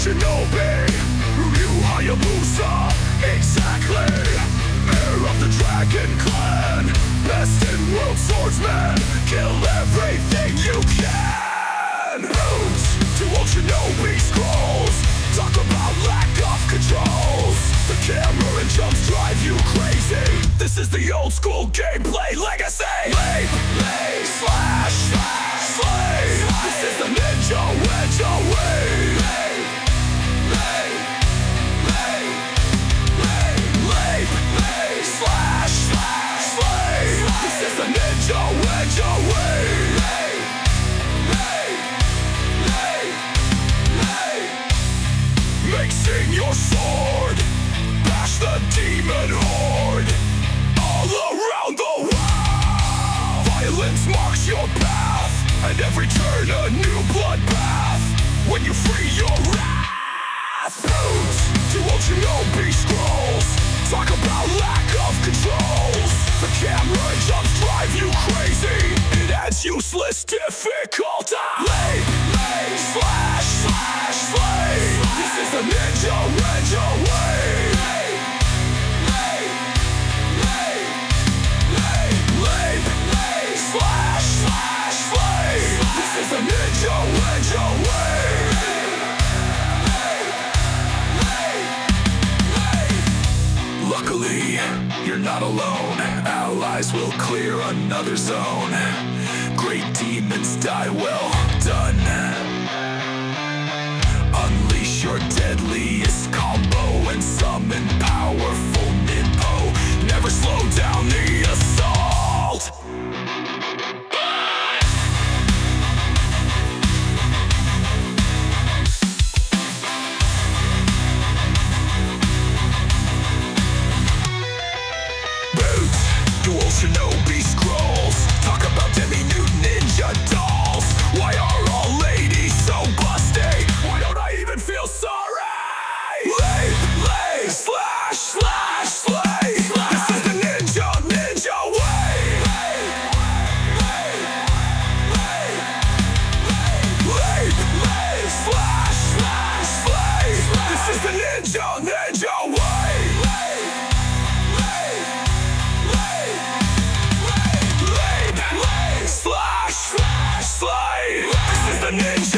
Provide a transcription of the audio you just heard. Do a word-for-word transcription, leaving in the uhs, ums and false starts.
Shinobi, Ryu Hayabusa, exactly. Heir of the Dragon Clan, best in world swordsman, kill everything you can. Roots to old Shinobi scrolls, talk about lack of controls. The camera and jumps drive you crazy. This is the old school gameplay legacy. Leap, leap, slash, slash, slay. This is the ninja ninja way. Leap, leap, leap, leap, leap, leap, slash, slash, slay. This is the ninja ninja way. Leap, leap, leap, leap. Mixing your sword, bash the demon horde all around the world. Violence marks your path, and every turn a new bloodbath. When you free your wrath, roots to old Shinobi scrolls, talk about lack of controls. The camera jumps drive you crazy, it adds useless difficulty. Leap, leap, slash, slash, slay. This is the ninja ninja way. Leap, leap, leap, leap, leap, leap, slash, slash, slay. This is the ninja ninja way. Luckily, you're not alone. Allies will clear another zone. Great demons die well done. Unleash your deadliest combo and summon powerful Ninpo. Never slow down the assault. Dual Shinobi scrolls, talk about demi-nude ninja dolls. Why are all ladies so busty? Why don't I even feel sorry? Leap, leap, slash, slash, slay. This is the ninja ninja way. Leap, leap, slash, slash, slay. This is the ninja ninja way. Slash, slash, slay. This is the ninja.